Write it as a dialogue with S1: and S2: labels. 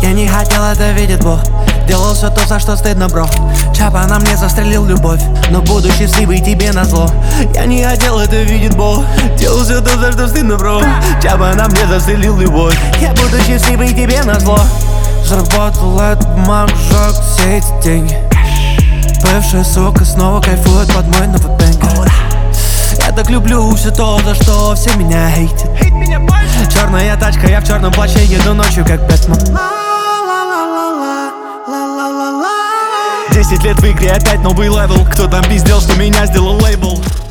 S1: Я не хотел, это видит Бог. Делал все то, за что стыдно, бро. Чапа на мне застрелил любовь, но буду счастливый тебе назло. Я не хотел, это видит Бог. Делал все то, за что стыдно, бро. Чапа на мне застрелил любовь. Я буду счастливый тебе назло. Заработал эту бумагу, сжег все эти деньги. Бывшая сука снова кайфует под мой новый бэнгер. Я так люблю все то, за что все меня хейтят. Черная тачка, я в черном плаще, еду ночью как Бэтмен. 10 лет в игре, опять новый левел. Кто там пиздел, что меня сделал лейбл?